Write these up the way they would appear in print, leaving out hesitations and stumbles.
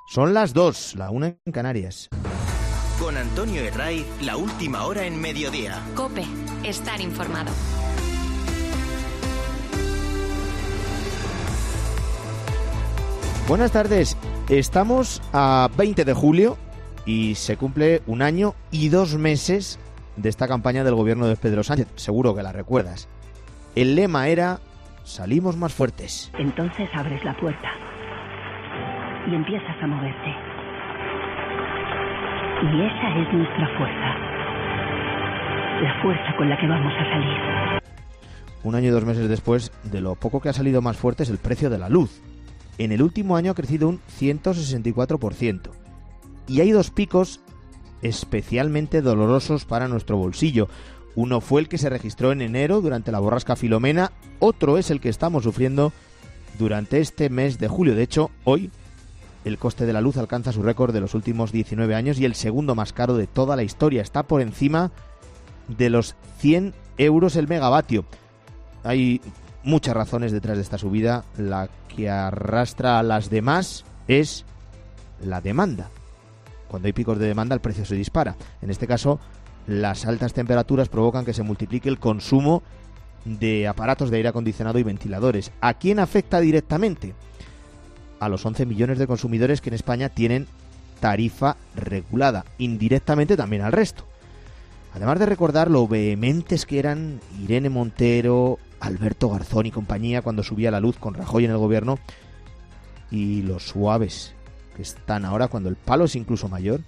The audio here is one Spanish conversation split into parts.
Son las 2, la 1 en Canarias. Con Antonio Herraiz, la última hora en Mediodía. COPE, estar informado. Buenas tardes, estamos a 20 de julio y se cumple 1 año y 2 meses de esta campaña del gobierno de Pedro Sánchez. Seguro que la recuerdas. El lema era: salimos más fuertes. Entonces abres la puerta y empiezas a moverte. Y esa es nuestra fuerza. La fuerza con la que vamos a salir. 1 año y 2 meses después, de lo poco que ha salido más fuerte es el precio de la luz. En el último año ha crecido un 164%. Y hay 2 picos especialmente dolorosos para nuestro bolsillo. Uno fue el que se registró en enero durante la borrasca Filomena. Otro es el que estamos sufriendo durante este mes de julio. De hecho, hoy el coste de la luz alcanza su récord de los últimos 19 años y el segundo más caro de toda la historia. Está por encima de los 100 euros el megavatio. Hay muchas razones detrás de esta subida. La que arrastra a las demás es la demanda. Cuando hay picos de demanda, el precio se dispara. En este caso, las altas temperaturas provocan que se multiplique el consumo de aparatos de aire acondicionado y ventiladores. ¿A quién afecta directamente? A los 11 millones de consumidores que en España tienen tarifa regulada. Indirectamente también al resto. Además de recordar lo vehementes que eran Irene Montero, Alberto Garzón y compañía cuando subía la luz con Rajoy en el gobierno, y los suaves que están ahora cuando el palo es incluso mayor,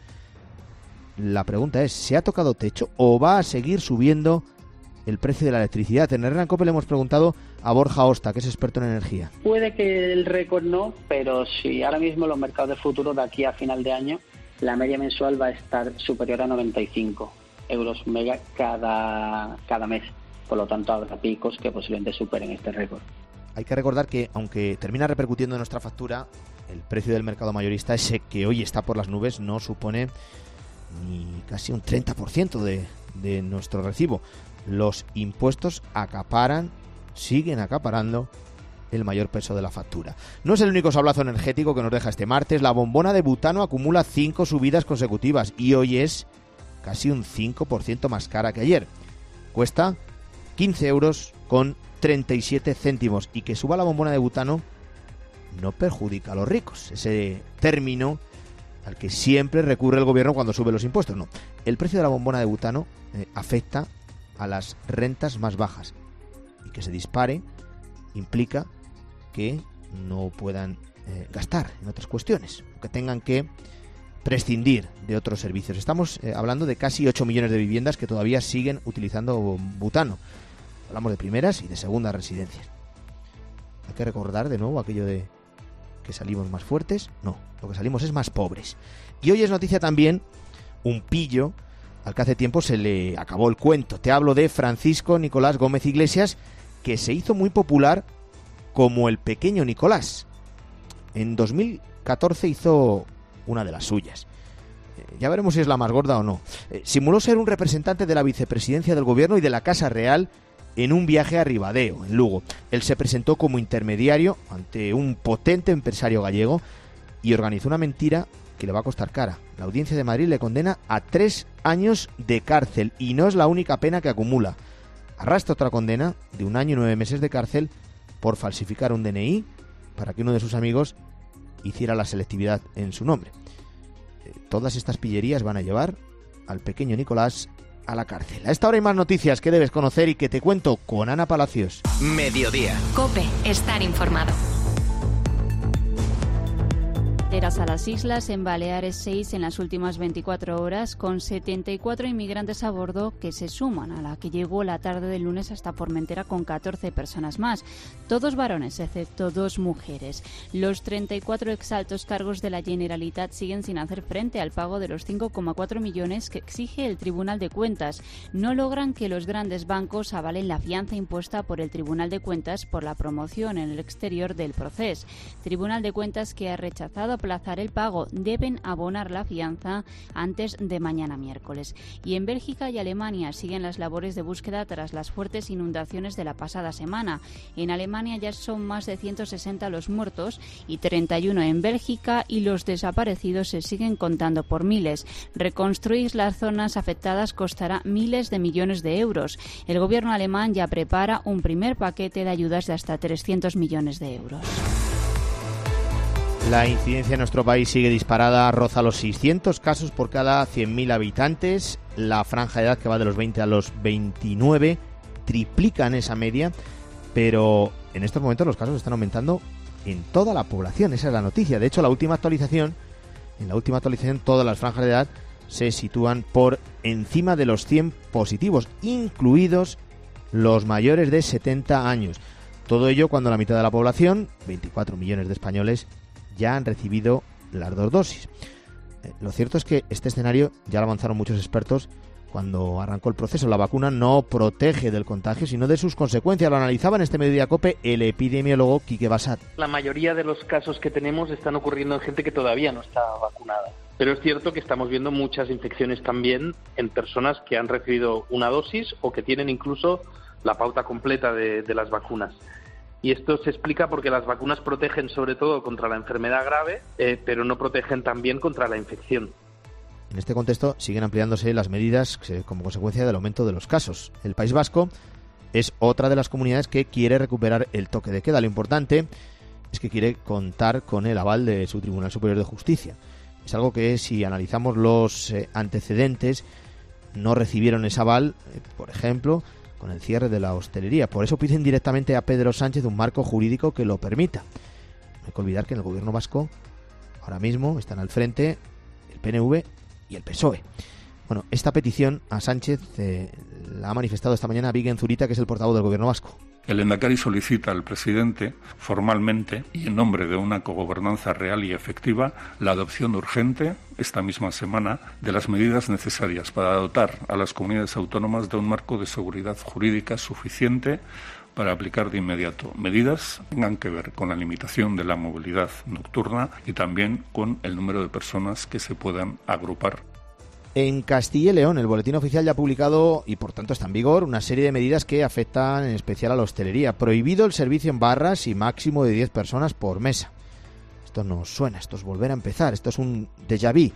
la pregunta es: ¿se ha tocado techo o va a seguir subiendo el precio de la electricidad? En Herrera en COPE le hemos preguntado a Borja Osta, que es experto en energía. Puede que el récord no, pero si ahora mismo los mercados de futuro de aquí a final de año, la media mensual va a estar superior a 95 euros mega cada mes. Por lo tanto, habrá picos que posiblemente superen este récord. Hay que recordar que, aunque termina repercutiendo en nuestra factura, el precio del mercado mayorista, ese que hoy está por las nubes, no supone ni casi un 30% de nuestro recibo. Los impuestos siguen acaparando el mayor peso de la factura. No es el único sablazo energético que nos deja este martes. La bombona de butano acumula 5 subidas consecutivas y hoy es casi un 5% más cara que ayer. Cuesta 15 euros con 37 céntimos. Y que suba la bombona de butano no perjudica a los ricos. Ese término al que siempre recurre el gobierno cuando sube los impuestos. No. El precio de la bombona de butano afecta a las rentas más bajas. Y que se dispare implica que no puedan gastar en otras cuestiones, o que tengan que prescindir de otros servicios. Estamos hablando de casi 8 millones de viviendas que todavía siguen utilizando butano. Hablamos de primeras y de segundas residencias. Hay que recordar de nuevo aquello de que salimos más fuertes. No, lo que salimos es más pobres. Y hoy es noticia también un pillo al que hace tiempo se le acabó el cuento. Te hablo de Francisco Nicolás Gómez Iglesias, que se hizo muy popular como el pequeño Nicolás. En 2014 hizo una de las suyas. Ya veremos si es la más gorda o no. Simuló ser un representante de la vicepresidencia del gobierno y de la Casa Real en un viaje a Ribadeo, en Lugo. Él se presentó como intermediario ante un potente empresario gallego y organizó una mentira que le va a costar cara. La Audiencia de Madrid le condena a 3 años de cárcel y no es la única pena que acumula. Arrastra otra condena de 1 año y 9 meses de cárcel por falsificar un DNI para que uno de sus amigos hiciera la selectividad en su nombre. Todas estas pillerías van a llevar al pequeño Nicolás a la cárcel. A esta hora hay más noticias que debes conocer y que te cuento con Ana Palacios. Mediodía. COPE, estar informado. A las islas, en Baleares 6 en las últimas 24 horas, con 74 inmigrantes a bordo que se suman a la que llegó la tarde del lunes hasta Formentera con 14 personas más, todos varones excepto 2 mujeres. Los 34 exaltos cargos de la Generalitat siguen sin hacer frente al pago de los 5,4 millones que exige el Tribunal de Cuentas. No logran que los grandes bancos avalen la fianza impuesta por el Tribunal de Cuentas por la promoción en el exterior del proceso. Tribunal de Cuentas que ha rechazado aplazar el pago. Deben abonar la fianza antes de mañana miércoles. Y en Bélgica y Alemania siguen las labores de búsqueda tras las fuertes inundaciones de la pasada semana. En Alemania ya son más de 160 los muertos y 31 en Bélgica, y los desaparecidos se siguen contando por miles. Reconstruir las zonas afectadas costará miles de millones de euros. El gobierno alemán ya prepara un primer paquete de ayudas de hasta 300 millones de euros. La incidencia en nuestro país sigue disparada, roza los 600 casos por cada 100.000 habitantes. La franja de edad, que va de los 20 a los 29, triplica en esa media, pero en estos momentos los casos están aumentando en toda la población. Esa es la noticia. De hecho, en la última actualización todas las franjas de edad se sitúan por encima de los 100 positivos, incluidos los mayores de 70 años. Todo ello cuando la mitad de la población, 24 millones de españoles, ya han recibido las 2 dosis. Lo cierto es que este escenario ya lo avanzaron muchos expertos cuando arrancó el proceso. La vacuna no protege del contagio, sino de sus consecuencias. Lo analizaba en este Mediodía COPE el epidemiólogo Quique Bassat. La mayoría de los casos que tenemos están ocurriendo en gente que todavía no está vacunada. Pero es cierto que estamos viendo muchas infecciones también en personas que han recibido una dosis o que tienen incluso la pauta completa de las vacunas. Y esto se explica porque las vacunas protegen sobre todo contra la enfermedad grave, pero no protegen también contra la infección. En este contexto siguen ampliándose las medidas como consecuencia del aumento de los casos. El País Vasco es otra de las comunidades que quiere recuperar el toque de queda. Lo importante es que quiere contar con el aval de su Tribunal Superior de Justicia. Es algo que, si analizamos los antecedentes, no recibieron ese aval, por ejemplo, con el cierre de la hostelería. Por eso piden directamente a Pedro Sánchez un marco jurídico que lo permita. No hay que olvidar que en el gobierno vasco ahora mismo están al frente el PNV y el PSOE. Bueno, esta petición a Sánchez la ha manifestado esta mañana Bingen Zurita, que es el portavoz del gobierno vasco. El Lehendakari solicita al presidente, formalmente y en nombre de una cogobernanza real y efectiva, la adopción urgente, esta misma semana, de las medidas necesarias para dotar a las comunidades autónomas de un marco de seguridad jurídica suficiente para aplicar de inmediato medidas que tengan que ver con la limitación de la movilidad nocturna y también con el número de personas que se puedan agrupar. En Castilla y León, el boletín oficial ya ha publicado, y por tanto está en vigor, una serie de medidas que afectan en especial a la hostelería. Prohibido el servicio en barras y máximo de 10 personas por mesa. Esto nos suena, esto es volver a empezar, esto es un déjà vu.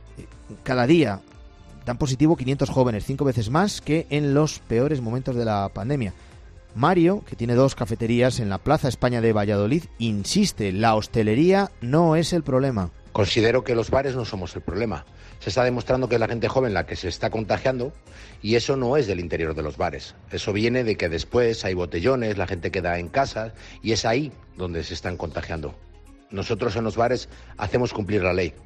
Cada día dan positivo 500 jóvenes, 5 veces más que en los peores momentos de la pandemia. Mario, que tiene 2 cafeterías en la Plaza España de Valladolid, insiste, la hostelería no es el problema. Considero que los bares no somos el problema. Se está demostrando que es la gente joven la que se está contagiando, y eso no es del interior de los bares. Eso viene de que después hay botellones, la gente queda en casa y es ahí donde se están contagiando. Nosotros en los bares hacemos cumplir la ley.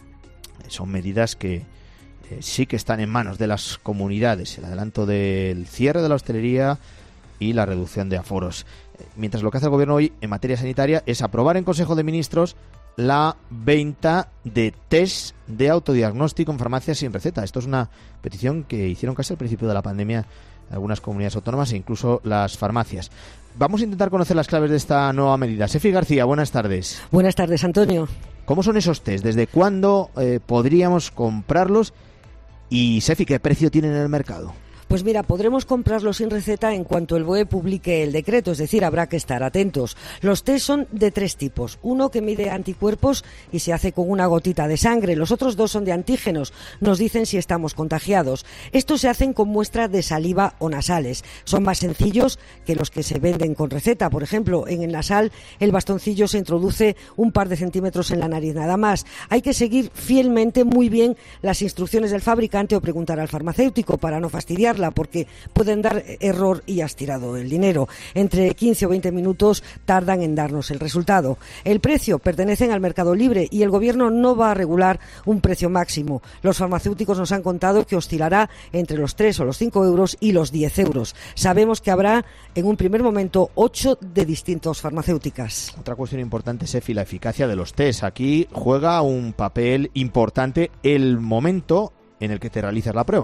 Son medidas que sí que están en manos de las comunidades. El adelanto del cierre de la hostelería y la reducción de aforos. Mientras lo que hace el gobierno hoy en materia sanitaria es aprobar en Consejo de Ministros la venta de test de autodiagnóstico en farmacias sin receta. Esto es una petición que hicieron casi al principio de la pandemia algunas comunidades autónomas e incluso las farmacias. Vamos a intentar conocer las claves de esta nueva medida. Sefi García, buenas tardes. Buenas tardes, Antonio. ¿Cómo son esos test? ¿Desde cuándo podríamos comprarlos? Y, Sefi, ¿qué precio tienen en el mercado? Pues mira, podremos comprarlo sin receta en cuanto el BOE publique el decreto, es decir, habrá que estar atentos. Los test son de 3 tipos. Uno que mide anticuerpos y se hace con una gotita de sangre. Los otros 2 son de antígenos, nos dicen si estamos contagiados. Estos se hacen con muestra de saliva o nasales. Son más sencillos que los que se venden con receta. Por ejemplo, en el nasal el bastoncillo se introduce un par de centímetros en la nariz, nada más. Hay que seguir fielmente muy bien las instrucciones del fabricante o preguntar al farmacéutico para no fastidiar, porque pueden dar error y has tirado el dinero. Entre 15 o 20 minutos tardan en darnos el resultado. El precio pertenece al mercado libre y el gobierno no va a regular un precio máximo. Los farmacéuticos nos han contado que oscilará entre los 3 o los 5 euros y los 10 euros. Sabemos que habrá en un primer momento 8 de distintas farmacéuticas. Otra cuestión importante, Sefi, la eficacia de los test. Aquí juega un papel importante el momento en el que te realizas la prueba.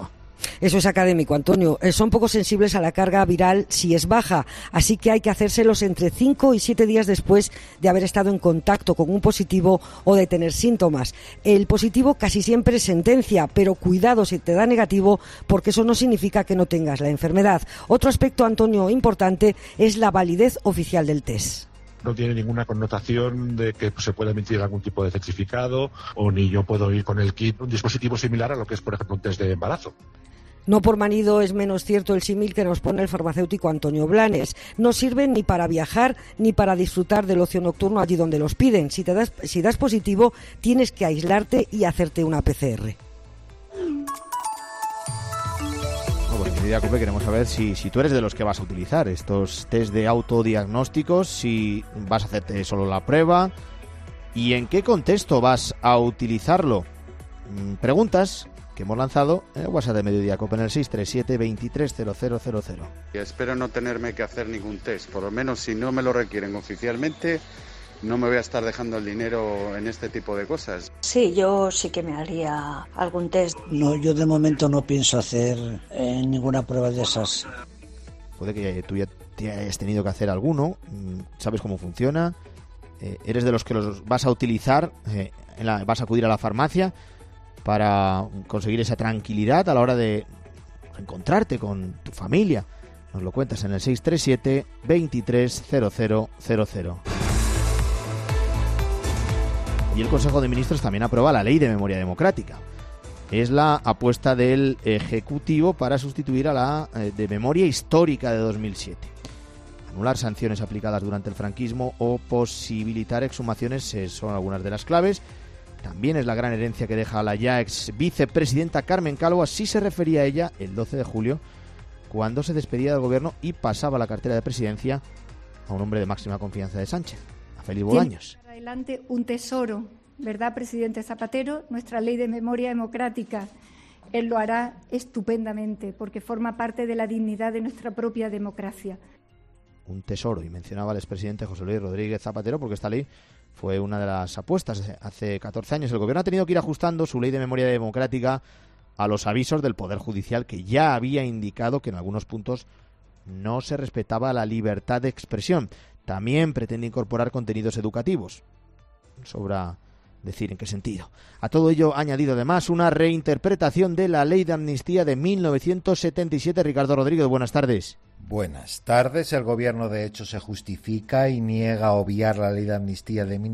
Eso es académico, Antonio. Son poco sensibles a la carga viral si es baja, así que hay que hacérselos entre 5 y 7 días después de haber estado en contacto con un positivo o de tener síntomas. El positivo casi siempre es sentencia, pero cuidado si te da negativo, porque eso no significa que no tengas la enfermedad. Otro aspecto, Antonio, importante es la validez oficial del test. No tiene ninguna connotación de que se pueda emitir algún tipo de certificado, o ni yo puedo ir con el kit, un dispositivo similar a lo que es, por ejemplo, un test de embarazo. No por manido es menos cierto el símil que nos pone el farmacéutico Antonio Blanes. No sirven ni para viajar ni para disfrutar del ocio nocturno allí donde los piden. Si das positivo, tienes que aislarte y hacerte una PCR. Bueno, querida COPE, queremos saber si tú eres de los que vas a utilizar estos test de autodiagnósticos, si vas a hacerte solo la prueba y en qué contexto vas a utilizarlo. Preguntas que hemos lanzado en el WhatsApp de Mediodía COPE en el 637 230000. Espero no tenerme que hacer ningún test, por lo menos si no me lo requieren oficialmente. No me voy a estar dejando el dinero en este tipo de cosas. Sí, yo sí que me haría algún test. No, yo de momento no pienso hacer ninguna prueba de esas. Puede que tú ya te hayas tenido que hacer alguno. ¿Sabes cómo funciona? ¿Eres de los que los vas a utilizar? ¿Vas a acudir a la farmacia para conseguir esa tranquilidad a la hora de encontrarte con tu familia? Nos lo cuentas en el 637 230000. Y el Consejo de Ministros también aprueba la Ley de Memoria Democrática. Es la apuesta del Ejecutivo para sustituir a la de Memoria Histórica de 2007. Anular sanciones aplicadas durante el franquismo o posibilitar exhumaciones son algunas de las claves. También es la gran herencia que deja la ya ex vicepresidenta Carmen Calvo. Así se refería a ella el 12 de julio, cuando se despedía del gobierno y pasaba la cartera de presidencia a un hombre de máxima confianza de Sánchez, a Félix Bolaños. Adelante un tesoro, ¿verdad, presidente Zapatero? Nuestra ley de memoria democrática. Él lo hará estupendamente porque forma parte de la dignidad de nuestra propia democracia. Un tesoro, y mencionaba al expresidente José Luis Rodríguez Zapatero porque esta ley fue una de las apuestas. Hace 14 años el gobierno ha tenido que ir ajustando su ley de memoria democrática a los avisos del Poder Judicial, que ya había indicado que en algunos puntos no se respetaba la libertad de expresión. También pretende incorporar contenidos educativos. Sobra decir en qué sentido. A todo ello ha añadido además una reinterpretación de la Ley de Amnistía de 1977. Ricardo Rodríguez, buenas tardes. Buenas tardes. El Gobierno de hecho se justifica y niega obviar la Ley de Amnistía de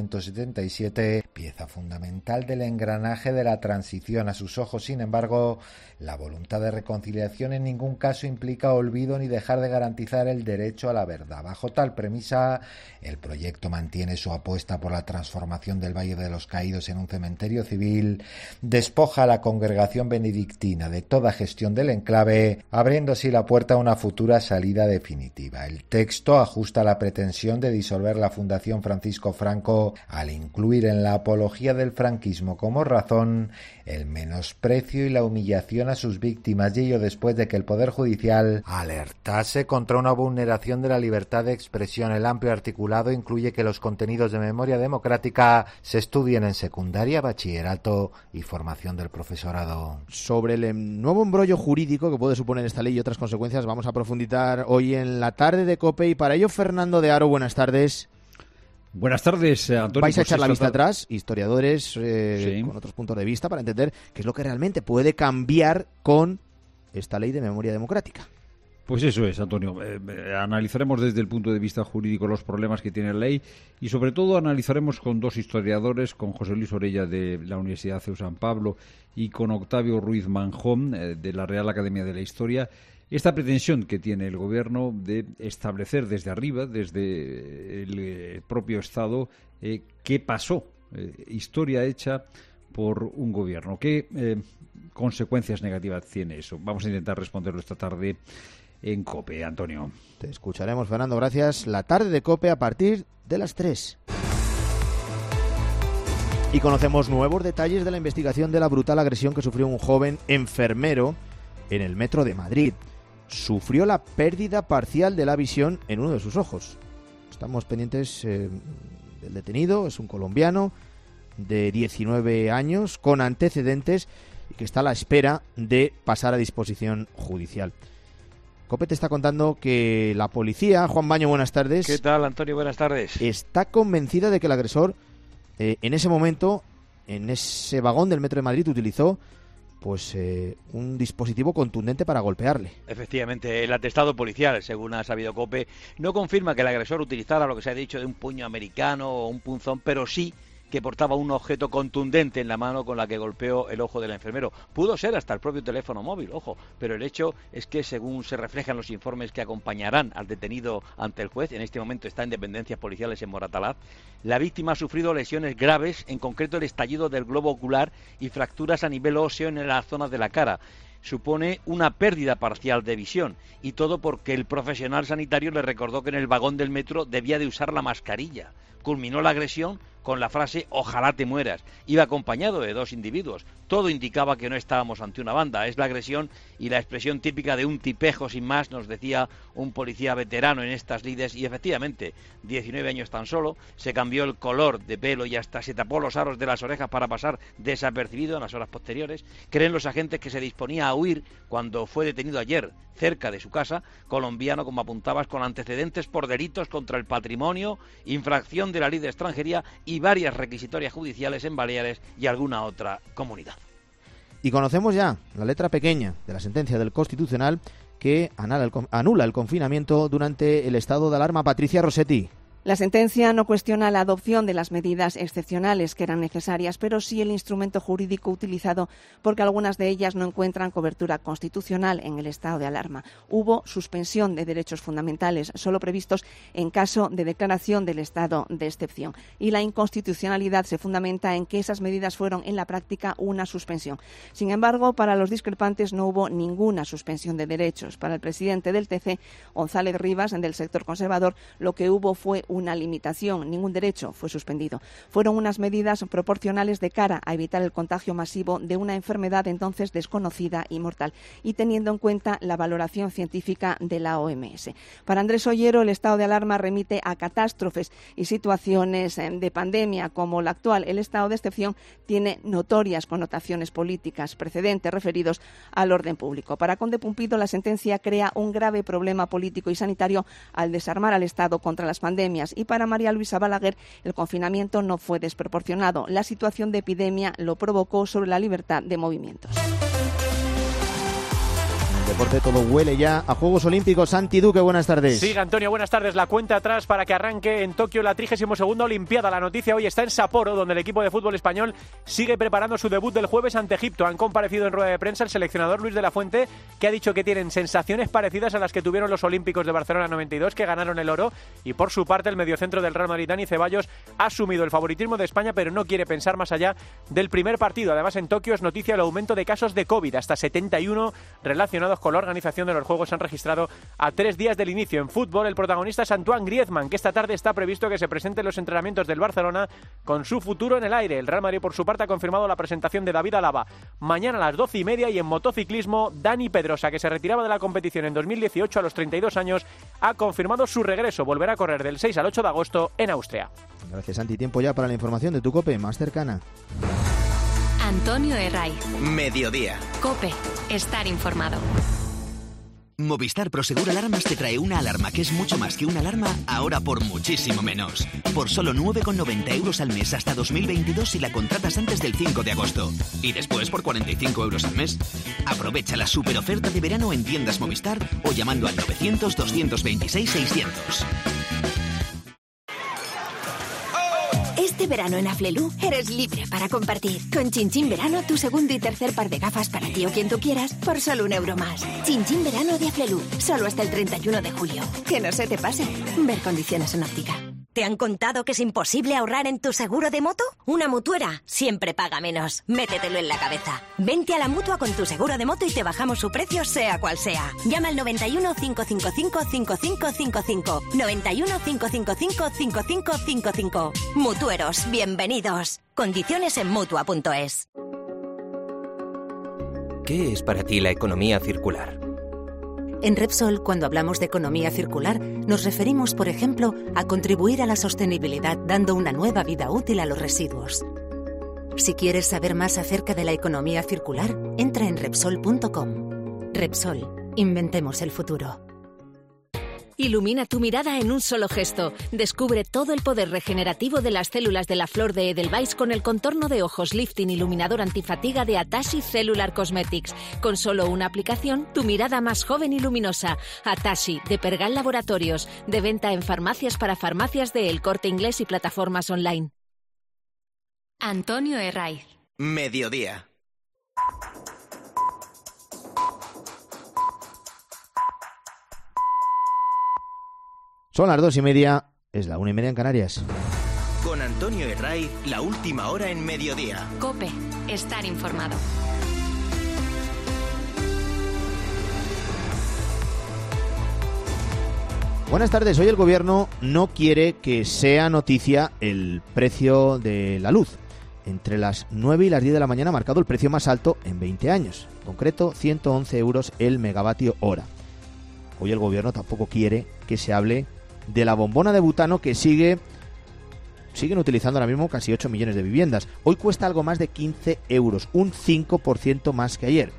1977, pieza fundamental del engranaje de la transición. A sus ojos, sin embargo, la voluntad de reconciliación en ningún caso implica olvido ni dejar de garantizar el derecho a la verdad. Bajo tal premisa, el proyecto mantiene su apuesta por la transformación del Valle de los Caídos en un cementerio civil, despoja a la congregación benedictina de toda gestión del enclave, abriendo así la puerta a una futura salida definitiva. El texto ajusta la pretensión de disolver la Fundación Francisco Franco al incluir en la apología del franquismo como razón el menosprecio y la humillación a sus víctimas, y ello después de que el Poder Judicial alertase contra una vulneración de la libertad de expresión. El amplio articulado incluye que los contenidos de memoria democrática se estudien en secundaria, bachillerato y formación del profesorado. Sobre el nuevo embrollo jurídico que puede suponer esta ley y otras consecuencias vamos a profundizar hoy en la tarde de COPE, y para ello Fernando de Aro, buenas tardes. Buenas tardes, Antonio. Vais a echar la vista atrás, historiadores con otros puntos de vista, para entender qué es lo que realmente puede cambiar con esta ley de memoria democrática. Pues eso es, Antonio. Analizaremos desde el punto de vista jurídico los problemas que tiene la ley y sobre todo analizaremos con dos historiadores, con José Luis Orella de la Universidad CEU San Pablo y con Octavio Ruiz Manjón de la Real Academia de la Historia, esta pretensión que tiene el Gobierno de establecer desde arriba, desde el propio Estado, qué pasó, historia hecha por un Gobierno. ¿Qué consecuencias negativas tiene eso? Vamos a intentar responderlo esta tarde en COPE, Antonio. Te escucharemos, Fernando, gracias. La tarde de COPE a partir de las 3. Y conocemos nuevos detalles de la investigación de la brutal agresión que sufrió un joven enfermero en el metro de Madrid. Sufrió la pérdida parcial de la visión en uno de sus ojos. Estamos pendientes del detenido, es un colombiano de 19 años, con antecedentes y que está a la espera de pasar a disposición judicial. COPE te está contando que la policía, Juan Baño, buenas tardes. ¿Qué tal, Antonio? Buenas tardes. Está convencida de que el agresor en ese momento, en ese vagón del Metro de Madrid, utilizó un dispositivo contundente para golpearle. Efectivamente, el atestado policial, según ha sabido COPE, no confirma que el agresor utilizara lo que se ha dicho de un puño americano o un punzón, pero sí que portaba un objeto contundente en la mano con la que golpeó el ojo del enfermero. Pudo ser hasta el propio teléfono móvil, ojo, pero el hecho es que, según se reflejan los informes que acompañarán al detenido ante el juez, en este momento está en dependencias policiales en Moratalaz, la víctima ha sufrido lesiones graves, en concreto el estallido del globo ocular y fracturas a nivel óseo en la zona de la cara. Supone una pérdida parcial de visión, y todo porque el profesional sanitario le recordó que en el vagón del metro debía de usar la mascarilla. Culminó la agresión con la frase "ojalá te mueras". Iba acompañado de 2 individuos. Todo indicaba que no estábamos ante una banda. Es la agresión y la expresión típica de un tipejo sin más, nos decía un policía veterano en estas lides, y efectivamente, 19 años tan solo, se cambió el color de pelo y hasta se tapó los aros de las orejas para pasar desapercibido en las horas posteriores. Creen los agentes que se disponía a huir cuando fue detenido ayer cerca de su casa, colombiano, como apuntabas, con antecedentes por delitos contra el patrimonio, infracción de la ley de extranjería y varias requisitorias judiciales en Baleares y alguna otra comunidad. Y conocemos ya la letra pequeña de la sentencia del Constitucional que anula el confinamiento durante el estado de alarma. Patricia Rossetti. La sentencia no cuestiona la adopción de las medidas excepcionales que eran necesarias, pero sí el instrumento jurídico utilizado, porque algunas de ellas no encuentran cobertura constitucional en el estado de alarma. Hubo suspensión de derechos fundamentales, solo previstos en caso de declaración del estado de excepción. Y la inconstitucionalidad se fundamenta en que esas medidas fueron en la práctica una suspensión. Sin embargo, para los discrepantes no hubo ninguna suspensión de derechos. Para el presidente del TC, González Rivas, del sector conservador, lo que hubo fue una limitación, ningún derecho fue suspendido. Fueron unas medidas proporcionales de cara a evitar el contagio masivo de una enfermedad entonces desconocida y mortal, y teniendo en cuenta la valoración científica de la OMS. Para Andrés Ollero, el estado de alarma remite a catástrofes y situaciones de pandemia como la actual. El estado de excepción tiene notorias connotaciones políticas, precedentes referidos al orden público. Para Conde Pumpido, la sentencia crea un grave problema político y sanitario al desarmar al Estado contra las pandemias. Y para María Luisa Balaguer, el confinamiento no fue desproporcionado. La situación de epidemia lo provocó sobre la libertad de movimientos. El deporte todo huele ya a Juegos Olímpicos. Santi Duque, buenas tardes. Sí, Antonio, buenas tardes. La cuenta atrás para que arranque en Tokio la 32ª Olimpiada. La noticia hoy está en Sapporo, donde el equipo de fútbol español sigue preparando su debut del jueves ante Egipto. Han comparecido en rueda de prensa el seleccionador Luis de la Fuente, que ha dicho que tienen sensaciones parecidas a las que tuvieron los Olímpicos de Barcelona 92, que ganaron el oro. Y por su parte, el mediocentro del Real Madrid, Dani Ceballos, ha asumido el favoritismo de España, pero no quiere pensar más allá del primer partido. Además, en Tokio es noticia el aumento de casos de COVID, hasta 71 relacionados con la organización de los Juegos se han registrado a 3 días del inicio. En fútbol, el protagonista es Antoine Griezmann, que esta tarde está previsto que se presente en los entrenamientos del Barcelona con su futuro en el aire. El Real Madrid, por su parte, ha confirmado la presentación de David Alaba mañana a las 12:30, y en motociclismo, Dani Pedrosa, que se retiraba de la competición en 2018 a los 32 años, ha confirmado su regreso. Volverá a correr del 6 al 8 de agosto en Austria. Gracias, Santi. Tiempo ya para la información de tu COPE más cercana. Antonio Herray. Mediodía. COPE. Estar informado. Movistar Prosegur Alarmas te trae una alarma que es mucho más que una alarma, ahora por muchísimo menos. Por solo 9,90 € al mes hasta 2022 si la contratas antes del 5 de agosto. Y después por 45 € al mes. Aprovecha la super oferta de verano en tiendas Movistar o llamando al 900 226 600. Este verano en Aflelu eres libre para compartir. Con Chin Chin Verano, tu segundo y tercer par de gafas para ti o quien tú quieras, por solo €1 más. Chin Chin Verano de Aflelu, solo hasta el 31 de julio. Que no se te pase. Ver condiciones en óptica. ¿Te han contado que es imposible ahorrar en tu seguro de moto? Una mutuera siempre paga menos. Métetelo en la cabeza. Vente a la Mutua con tu seguro de moto y te bajamos su precio sea cual sea. Llama al 91 555 5555. 91 555 5555. Mutueros, bienvenidos. Condiciones en Mutua.es. ¿Qué es para ti la economía circular? En Repsol, cuando hablamos de economía circular, nos referimos, por ejemplo, a contribuir a la sostenibilidad dando una nueva vida útil a los residuos. Si quieres saber más acerca de la economía circular, entra en Repsol.com. Repsol, inventemos el futuro. Ilumina tu mirada en un solo gesto. Descubre todo el poder regenerativo de las células de la flor de Edelweiss con el contorno de ojos lifting iluminador antifatiga de Atashi Cellular Cosmetics. Con solo una aplicación, tu mirada más joven y luminosa. Atashi, de Pergal Laboratorios. De venta en farmacias para farmacias de El Corte Inglés y plataformas online. Antonio Herraiz. Mediodía. Son las 2:30, es la 1:30 en Canarias. Con Antonio Herraiz, la última hora en Mediodía. COPE, estar informado. Buenas tardes, hoy el Gobierno no quiere que sea noticia el precio de la luz. Entre las 9 y las 10 de la mañana ha marcado el precio más alto en 20 años. En concreto, 111 euros el megavatio hora. Hoy el Gobierno tampoco quiere que se hable de la bombona de butano que siguen utilizando ahora mismo casi 8 millones de viviendas. Hoy cuesta algo más de 15 euros, un 5% más que ayer.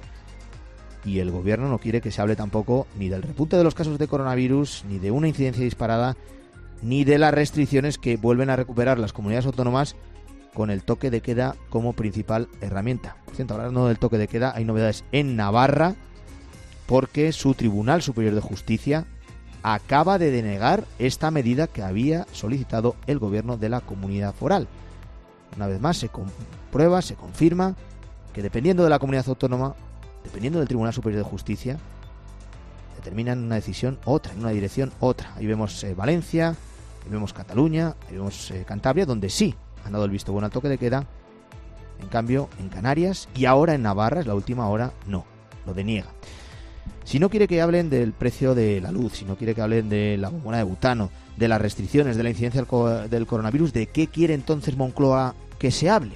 Y el Gobierno no quiere que se hable tampoco ni del repunte de los casos de coronavirus, ni de una incidencia disparada, ni de las restricciones que vuelven a recuperar las comunidades autónomas con el toque de queda como principal herramienta. Por cierto, hablando del toque de queda, hay novedades en Navarra, porque su Tribunal Superior de Justicia acaba de denegar esta medida que había solicitado el Gobierno de la Comunidad Foral. Una vez más se comprueba, se confirma que dependiendo de la comunidad autónoma, dependiendo del Tribunal Superior de Justicia, determinan una decisión otra, en una dirección otra. Ahí vemos Valencia, ahí vemos Cataluña, ahí vemos Cantabria, donde sí han dado el visto bueno al toque de queda. En cambio, en Canarias y ahora en Navarra, es la última hora, no, lo deniega. Si no quiere que hablen del precio de la luz, si no quiere que hablen de la bombona de butano, de las restricciones, de la incidencia del coronavirus, ¿de qué quiere entonces Moncloa que se hable?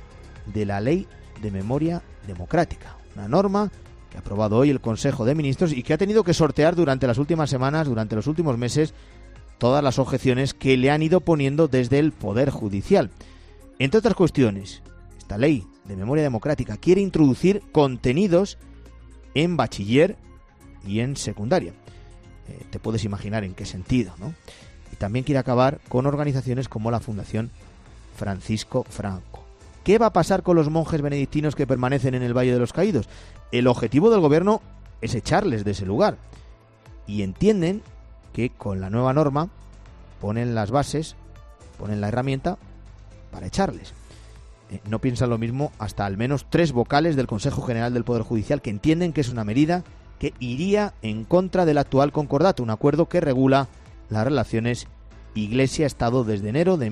De la Ley de Memoria Democrática, una norma que ha aprobado hoy el Consejo de Ministros y que ha tenido que sortear durante las últimas semanas, durante los últimos meses, todas las objeciones que le han ido poniendo desde el Poder Judicial. Entre otras cuestiones, esta Ley de Memoria Democrática quiere introducir contenidos en bachiller y en secundaria. Te puedes imaginar en qué sentido, ¿no? Y también quiere acabar con organizaciones como la Fundación Francisco Franco. ¿Qué va a pasar con los monjes benedictinos que permanecen en el Valle de los Caídos? El objetivo del Gobierno es echarles de ese lugar. Y entienden que con la nueva norma ponen las bases, ponen la herramienta para echarles. No piensan lo mismo hasta al menos 3 vocales del Consejo General del Poder Judicial que entienden que es una medida que iría en contra del actual concordato, un acuerdo que regula las relaciones Iglesia-Estado desde enero de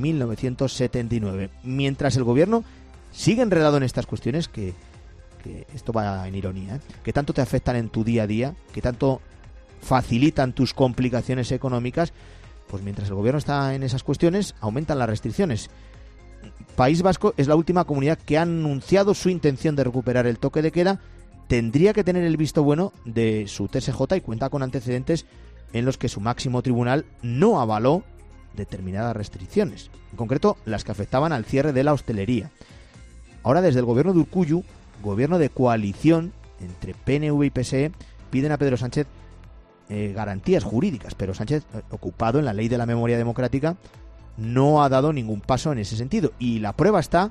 1979. Mientras el Gobierno sigue enredado en estas cuestiones, que esto va en ironía, que tanto te afectan en tu día a día, que tanto facilitan tus complicaciones económicas, pues mientras el Gobierno está en esas cuestiones, aumentan las restricciones. País Vasco es la última comunidad que ha anunciado su intención de recuperar el toque de queda. Tendría que tener el visto bueno de su TSJ y cuenta con antecedentes en los que su máximo tribunal no avaló determinadas restricciones, en concreto las que afectaban al cierre de la hostelería. Ahora desde el gobierno de Urkullu, gobierno de coalición entre PNV y PSE, piden a Pedro Sánchez garantías jurídicas, pero Sánchez, ocupado en la Ley de la Memoria Democrática, no ha dado ningún paso en ese sentido. Y la prueba está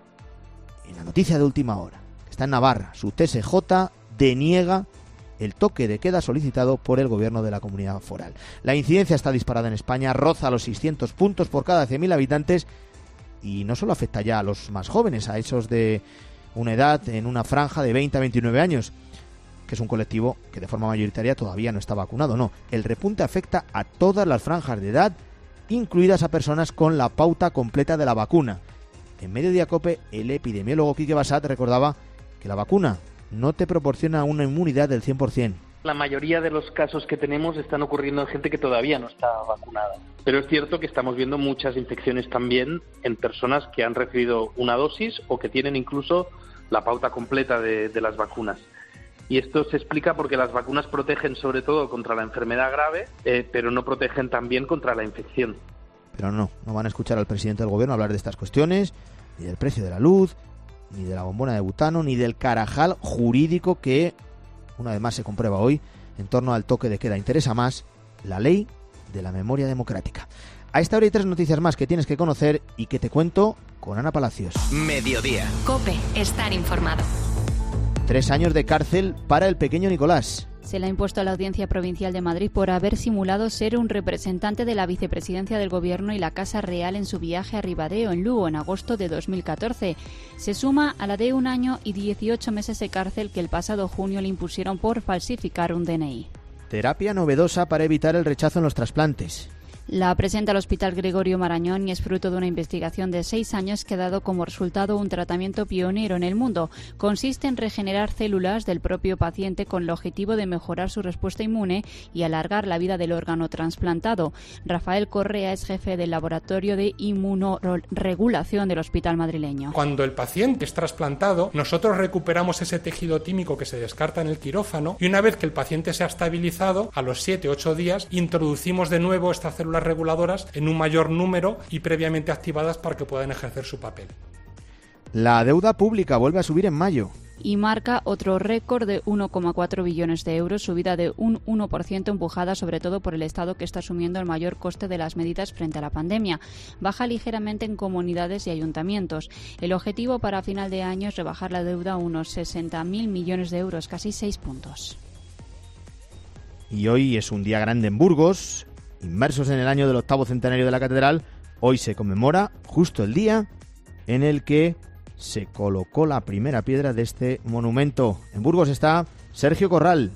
en la noticia de última hora. Está en Navarra. Su TSJ deniega el toque de queda solicitado por el Gobierno de la Comunidad Foral. La incidencia está disparada en España, roza los 600 puntos por cada 100.000 habitantes y no solo afecta ya a los más jóvenes, a esos de una edad en una franja de 20 a 29 años, que es un colectivo que de forma mayoritaria todavía no está vacunado. No, el repunte afecta a todas las franjas de edad, incluidas a personas con la pauta completa de la vacuna. En Mediodía COPE, el epidemiólogo Quique Bassat recordaba que la vacuna no te proporciona una inmunidad del 100%. La mayoría de los casos que tenemos están ocurriendo en gente que todavía no está vacunada. Pero es cierto que estamos viendo muchas infecciones también en personas que han recibido una dosis o que tienen incluso la pauta completa de las vacunas. Y esto se explica porque las vacunas protegen sobre todo contra la enfermedad grave, pero no protegen también contra la infección. Pero no van a escuchar al presidente del gobierno hablar de estas cuestiones. ni del precio de la luz, ni de la bombona de butano, ni del carajal jurídico que, una vez más, se comprueba hoy en torno al toque de queda. Interesa más la ley de la memoria democrática. A esta hora hay 3 noticias más que tienes que conocer y que te cuento con Ana Palacios. Mediodía. COPE, estar informado. 3 años de cárcel para el pequeño Nicolás. Se le ha impuesto a la Audiencia Provincial de Madrid por haber simulado ser un representante de la vicepresidencia del Gobierno y la Casa Real en su viaje a Ribadeo, en Lugo, en agosto de 2014. Se suma a la de 1 año y 18 meses de cárcel que el pasado junio le impusieron por falsificar un DNI. Terapia novedosa para evitar el rechazo en los trasplantes. La presenta el Hospital Gregorio Marañón y es fruto de una investigación de 6 años que ha dado como resultado un tratamiento pionero en el mundo. Consiste en regenerar células del propio paciente con el objetivo de mejorar su respuesta inmune y alargar la vida del órgano trasplantado. Rafael Correa es jefe del Laboratorio de Inmunoregulación del Hospital madrileño. Cuando el paciente es trasplantado, nosotros recuperamos ese tejido tímico que se descarta en el quirófano y una vez que el paciente se ha estabilizado, a los 7-8 días, introducimos de nuevo estas células reguladoras en un mayor número y previamente activadas para que puedan ejercer su papel. La deuda pública vuelve a subir en mayo. Y marca otro récord de 1,4 billones de euros, subida de un 1% empujada sobre todo por el Estado que está asumiendo el mayor coste de las medidas frente a la pandemia. Baja ligeramente en comunidades y ayuntamientos. El objetivo para final de año es rebajar la deuda a unos 60.000 millones de euros, casi 6 puntos. Y hoy es un día grande en Burgos. Inmersos en el año del 8º centenario de la catedral, hoy se conmemora justo el día en el que se colocó la primera piedra de este monumento. En Burgos está Sergio Corral.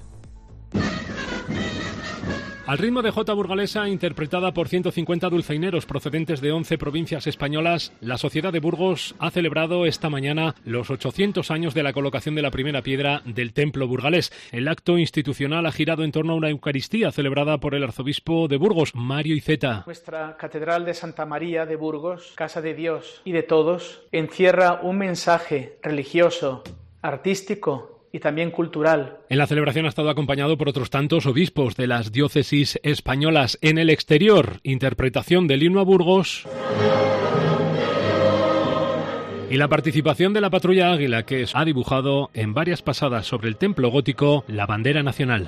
Al ritmo de jota burgalesa, interpretada por 150 dulzaineros procedentes de 11 provincias españolas, la Sociedad de Burgos ha celebrado esta mañana los 800 años de la colocación de la primera piedra del templo burgalés. El acto institucional ha girado en torno a una Eucaristía celebrada por el arzobispo de Burgos, Mario Iceta. Nuestra Catedral de Santa María de Burgos, Casa de Dios y de todos, encierra un mensaje religioso, artístico y también cultural. En la celebración ha estado acompañado por otros tantos obispos de las diócesis españolas. En el exterior, interpretación del himno a Burgos y la participación de la Patrulla Águila, que ha dibujado en varias pasadas sobre el templo gótico la bandera nacional.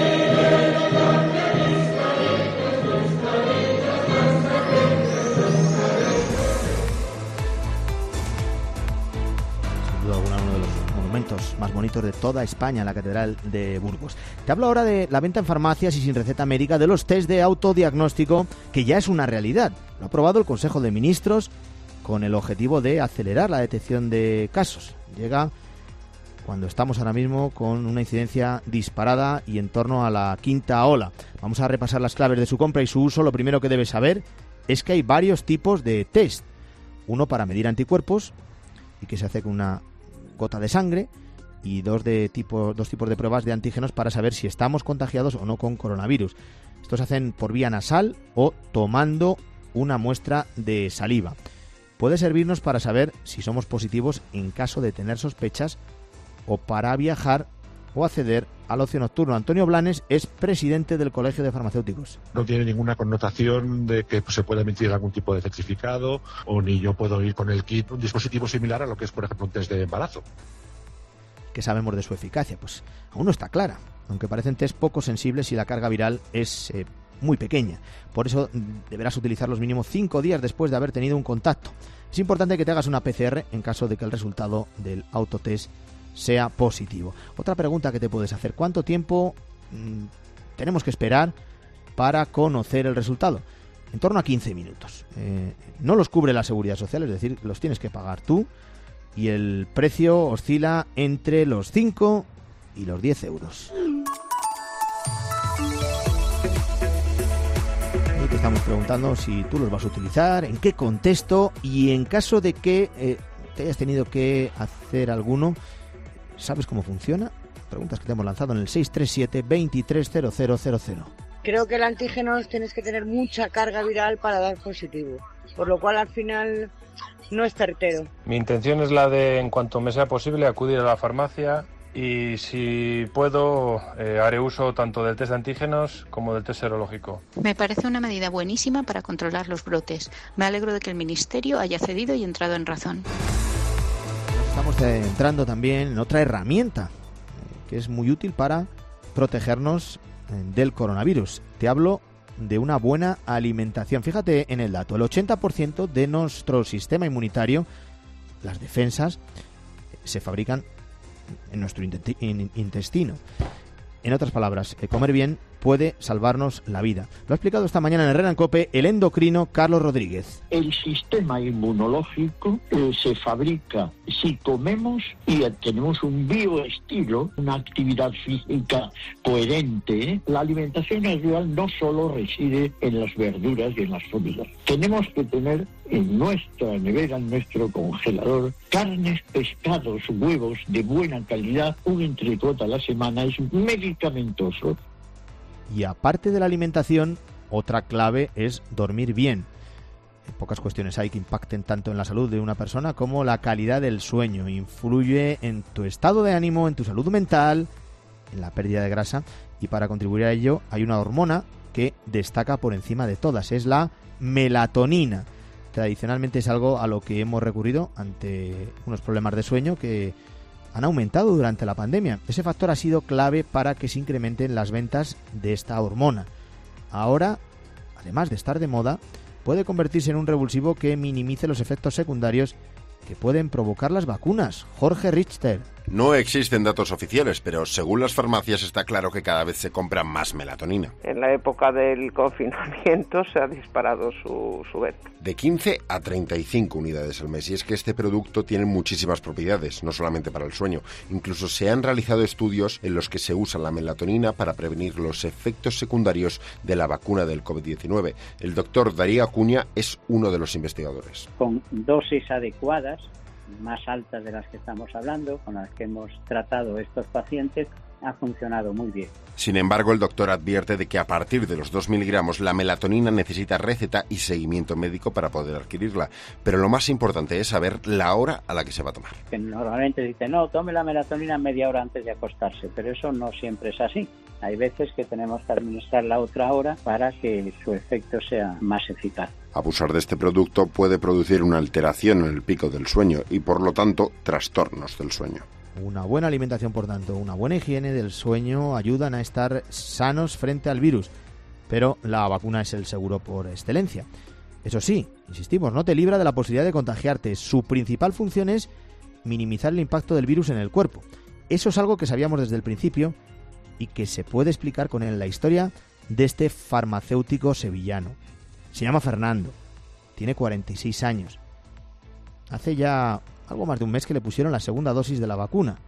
Más bonitos de toda España, la Catedral de Burgos. Te hablo ahora de la venta en farmacias y sin receta médica de los test de autodiagnóstico, que ya es una realidad. Lo ha aprobado el Consejo de Ministros con el objetivo de acelerar la detección de casos. Llega cuando estamos ahora mismo con una incidencia disparada y en torno a la 5ª ola. Vamos a repasar las claves de su compra y su uso. Lo primero que debes saber es que hay varios tipos de test. Uno para medir anticuerpos y que se hace con una gota de sangre y dos tipos de pruebas de antígenos para saber si estamos contagiados o no con coronavirus. Estos se hacen por vía nasal o tomando una muestra de saliva. Puede servirnos para saber si somos positivos en caso de tener sospechas o para viajar o acceder al ocio nocturno. Antonio Blanes es presidente del Colegio de Farmacéuticos. No tiene ninguna connotación de que se pueda emitir algún tipo de certificado o ni yo puedo ir con el kit, un dispositivo similar a lo que es, por ejemplo, un test de embarazo. ¿Qué sabemos de su eficacia? Pues aún no está clara, aunque parecen test poco sensibles y la carga viral es muy pequeña. Por eso deberás utilizarlos mínimo 5 días después de haber tenido un contacto. Es importante que te hagas una PCR en caso de que el resultado del autotest sea positivo. Otra pregunta que te puedes hacer: ¿cuánto tiempo tenemos que esperar para conocer el resultado? En torno a 15 minutos. No los cubre la Seguridad Social, es decir, los tienes que pagar tú, y el precio oscila entre los 5 y los 10 euros. Y te estamos preguntando si tú los vas a utilizar, en qué contexto, y en caso de que te hayas tenido que hacer alguno, ¿sabes cómo funciona? Preguntas que te hemos lanzado en el 637-230000. Creo que el antígeno tienes que tener mucha carga viral para dar positivo, por lo cual al final no es certero. Mi intención es la de, en cuanto me sea posible, acudir a la farmacia y si puedo haré uso tanto del test de antígenos como del test serológico. Me parece una medida buenísima para controlar los brotes. Me alegro de que el Ministerio haya cedido y entrado en razón. Estamos entrando también en otra herramienta que es muy útil para protegernos del coronavirus. Te hablo de una buena alimentación. Fíjate en el dato, el 80% de nuestro sistema inmunitario, las defensas, se fabrican en nuestro intestino. En otras palabras, comer bien puede salvarnos la vida. Lo ha explicado esta mañana en Herrera en COPE el endocrino Carlos Rodríguez. El sistema inmunológico se fabrica si comemos y tenemos un bioestilo, una actividad física coherente. La alimentación natural no solo reside en las verduras y en las frutas. Tenemos que tener en nuestra nevera, en nuestro congelador, carnes, pescados, huevos de buena calidad. Un entrecot a la semana es medicamentoso. Y aparte de la alimentación, otra clave es dormir bien. Pocas cuestiones hay que impacten tanto en la salud de una persona como la calidad del sueño. Influye en tu estado de ánimo, en tu salud mental, en la pérdida de grasa. Y para contribuir a ello hay una hormona que destaca por encima de todas. Es la melatonina. Tradicionalmente es algo a lo que hemos recurrido ante unos problemas de sueño que han aumentado durante la pandemia. Ese factor ha sido clave para que se incrementen las ventas de esta hormona. Ahora, además de estar de moda, puede convertirse en un revulsivo que minimice los efectos secundarios que pueden provocar las vacunas. Jorge Richter. No existen datos oficiales, pero según las farmacias está claro que cada vez se compra más melatonina. En la época del confinamiento se ha disparado su venta. De 15 a 35 unidades al mes. Y es que este producto tiene muchísimas propiedades, no solamente para el sueño. Incluso se han realizado estudios en los que se usa la melatonina para prevenir los efectos secundarios de la vacuna del COVID-19. El doctor Darío Acuña es uno de los investigadores. Con dosis adecuadas, más altas de las que estamos hablando, con las que hemos tratado estos pacientes, ha funcionado muy bien. Sin embargo, el doctor advierte de que a partir de los 2 miligramos la melatonina necesita receta y seguimiento médico para poder adquirirla. Pero lo más importante es saber la hora a la que se va a tomar. Que normalmente dicen, no, tome la melatonina media hora antes de acostarse, pero eso no siempre es así. Hay veces que tenemos que administrar la otra hora para que su efecto sea más eficaz. Abusar de este producto puede producir una alteración en el pico del sueño y, por lo tanto, trastornos del sueño. Una buena alimentación, por tanto, una buena higiene del sueño ayudan a estar sanos frente al virus. Pero la vacuna es el seguro por excelencia. Eso sí, insistimos, no te libra de la posibilidad de contagiarte. Su principal función es minimizar el impacto del virus en el cuerpo. Eso es algo que sabíamos desde el principio y que se puede explicar con la historia de este farmacéutico sevillano. Se llama Fernando, tiene 46 años. Hace ya algo más de un mes que le pusieron la segunda dosis de la vacuna.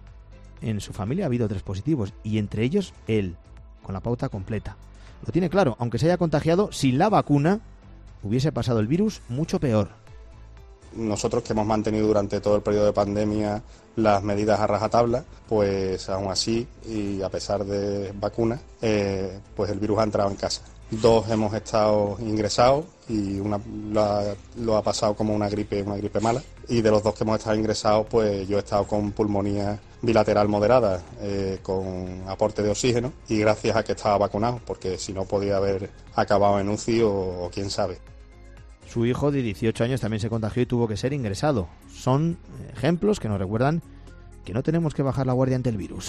En su familia ha habido 3 positivos y entre ellos él, con la pauta completa. Lo tiene claro, aunque se haya contagiado, sin la vacuna hubiese pasado el virus mucho peor. Nosotros, que hemos mantenido durante todo el periodo de pandemia las medidas a rajatabla, pues aún así, y a pesar de vacunas, pues el virus ha entrado en casa. 2 hemos estado ingresados y una lo ha pasado como una gripe mala. Y de los 2 que hemos estado ingresados, pues yo he estado con pulmonía bilateral moderada, con aporte de oxígeno, y gracias a que estaba vacunado, porque si no podía haber acabado en UCI o quién sabe. Su hijo de 18 años también se contagió y tuvo que ser ingresado. Son ejemplos que nos recuerdan que no tenemos que bajar la guardia ante el virus.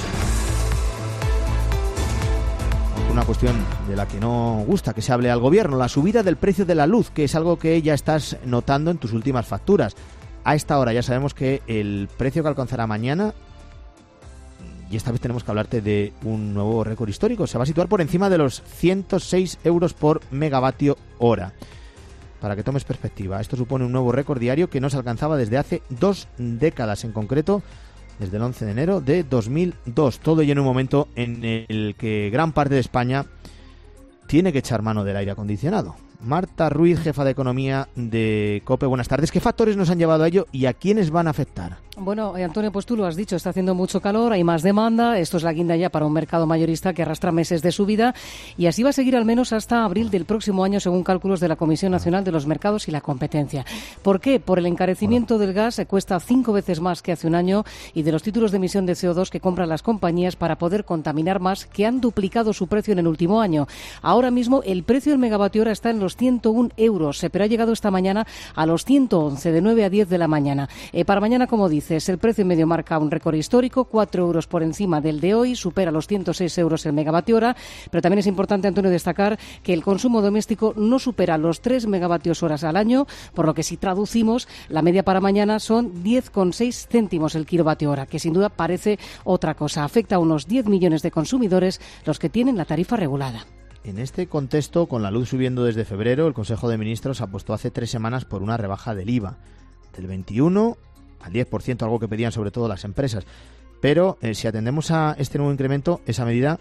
Una cuestión de la que no gusta que se hable al gobierno, la subida del precio de la luz, que es algo que ya estás notando en tus últimas facturas. A esta hora ya sabemos que el precio que alcanzará mañana, y esta vez tenemos que hablarte de un nuevo récord histórico, se va a situar por encima de los 106 euros por megavatio hora. Para que tomes perspectiva, esto supone un nuevo récord diario que no se alcanzaba desde hace 2 décadas, en concreto desde el 11 de enero de 2002. Todo ello en un momento en el que gran parte de España tiene que echar mano del aire acondicionado. Marta Ruiz, jefa de Economía de COPE. Buenas tardes. ¿Qué factores nos han llevado a ello y a quiénes van a afectar? Bueno, Antonio, pues tú lo has dicho, está haciendo mucho calor, hay más demanda, esto es la guinda ya para un mercado mayorista que arrastra meses de subida y así va a seguir al menos hasta abril del próximo año, según cálculos de la Comisión Nacional de los Mercados y la Competencia. ¿Por qué? Por el encarecimiento del gas, cuesta 5 veces más que hace un año, y de los títulos de emisión de CO2 que compran las compañías para poder contaminar más, que han duplicado su precio en el último año. Ahora mismo el precio del megavatio hora está en los 101 euros, pero ha llegado esta mañana a los 111, de 9 a 10 de la mañana. Para mañana, como dices, el precio medio marca un récord histórico, 4 euros por encima del de hoy, supera los 106 euros el megavatio hora, pero también es importante, Antonio, destacar que el consumo doméstico no supera los 3 megavatios horas al año, por lo que si traducimos, la media para mañana son 10,6 céntimos el kilovatio hora, que sin duda parece otra cosa. Afecta a unos 10 millones de consumidores los que tienen la tarifa regulada. En este contexto, con la luz subiendo desde febrero, el Consejo de Ministros apostó hace 3 semanas por una rebaja del IVA, del 21 al 10%, algo que pedían sobre todo las empresas. Pero si atendemos a este nuevo incremento, esa medida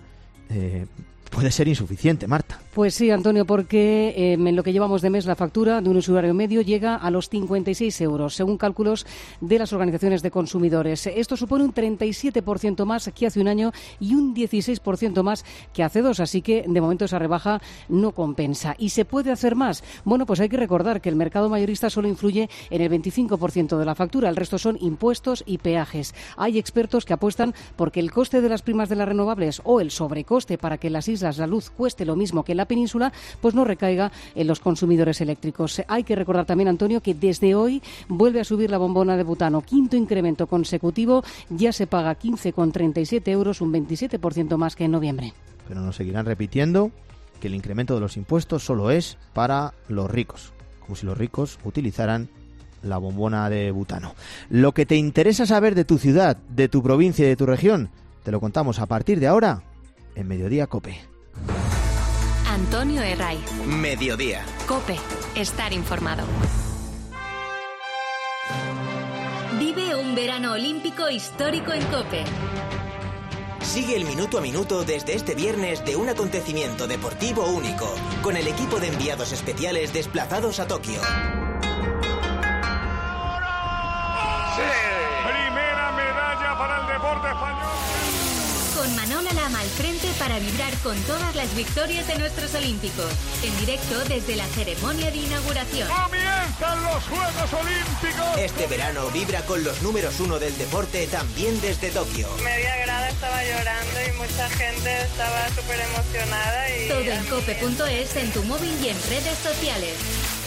puede ser insuficiente, Marta. Pues sí, Antonio, porque en lo que llevamos de mes la factura de un usuario medio llega a los 56 euros, según cálculos de las organizaciones de consumidores. Esto supone un 37% más que hace un año y un 16% más que hace 2, así que de momento esa rebaja no compensa. ¿Y se puede hacer más? Bueno, pues hay que recordar que el mercado mayorista solo influye en el 25% de la factura, el resto son impuestos y peajes. Hay expertos que apuestan porque el coste de las primas de las renovables o el sobrecoste para que las islas la luz cueste lo mismo que en la península, pues no recaiga en los consumidores eléctricos. Hay que recordar también, Antonio, que desde hoy vuelve a subir la bombona de butano. 5º incremento consecutivo, ya se paga 15,37 euros, un 27% más que en noviembre. Pero nos seguirán repitiendo que el incremento de los impuestos solo es para los ricos, como si los ricos utilizaran la bombona de butano. Lo que te interesa saber de tu ciudad, de tu provincia y de tu región, te lo contamos a partir de ahora en Mediodía COPE. Antonio Herray. Mediodía. COPE. Estar informado. Vive un verano olímpico histórico en COPE. Sigue el minuto a minuto desde este viernes de un acontecimiento deportivo único, con el equipo de enviados especiales desplazados a Tokio. ¡Sí! Primera medalla para el deporte español. Con Manola Lama al frente para vibrar con todas las victorias de nuestros olímpicos. En directo desde la ceremonia de inauguración. ¡Comienzan los Juegos Olímpicos! Este verano vibra con los números 1 del deporte también desde Tokio. Media grada estaba llorando y mucha gente estaba súper emocionada. Todo en cope.es, en tu móvil y en redes sociales.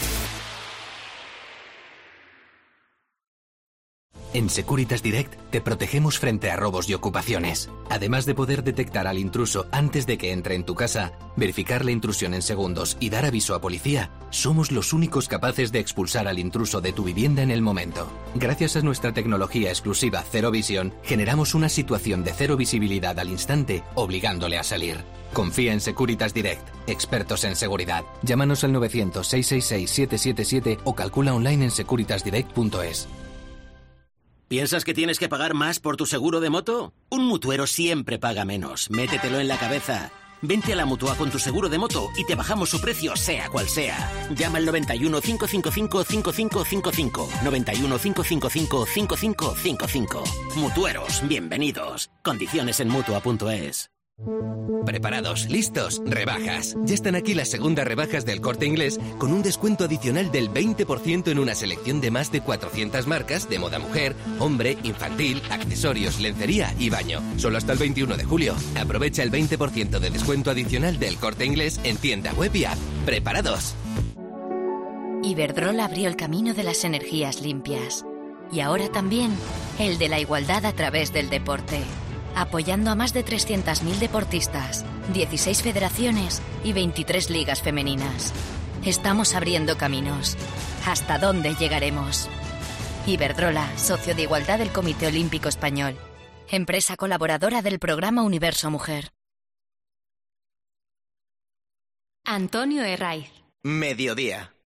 En Securitas Direct te protegemos frente a robos y ocupaciones. Además de poder detectar al intruso antes de que entre en tu casa, verificar la intrusión en segundos y dar aviso a policía, somos los únicos capaces de expulsar al intruso de tu vivienda en el momento. Gracias a nuestra tecnología exclusiva Cero Visión, generamos una situación de cero visibilidad al instante, obligándole a salir. Confía en Securitas Direct, expertos en seguridad. Llámanos al 900-666-777 o calcula online en securitasdirect.es. ¿Piensas que tienes que pagar más por tu seguro de moto? Un mutuero siempre paga menos. Métetelo en la cabeza. Vente a la Mutua con tu seguro de moto y te bajamos su precio, sea cual sea. Llama al 91 555 5555. 91 555 5555. Mutueros, bienvenidos. Condiciones en Mutua.es. ¿Preparados? ¿Listos? Rebajas. Ya están aquí las segundas rebajas del Corte Inglés con un descuento adicional del 20% en una selección de más de 400 marcas de moda mujer, hombre, infantil, accesorios, lencería y baño. Solo hasta el 21 de julio. Aprovecha el 20% de descuento adicional del Corte Inglés en tienda web y app. ¿Preparados? Iberdrola abrió el camino de las energías limpias. Y ahora también el de la igualdad a través del deporte. Apoyando a más de 300.000 deportistas, 16 federaciones y 23 ligas femeninas. Estamos abriendo caminos. ¿Hasta dónde llegaremos? Iberdrola, socio de igualdad del Comité Olímpico Español. Empresa colaboradora del programa Universo Mujer. Antonio Herraiz. Mediodía.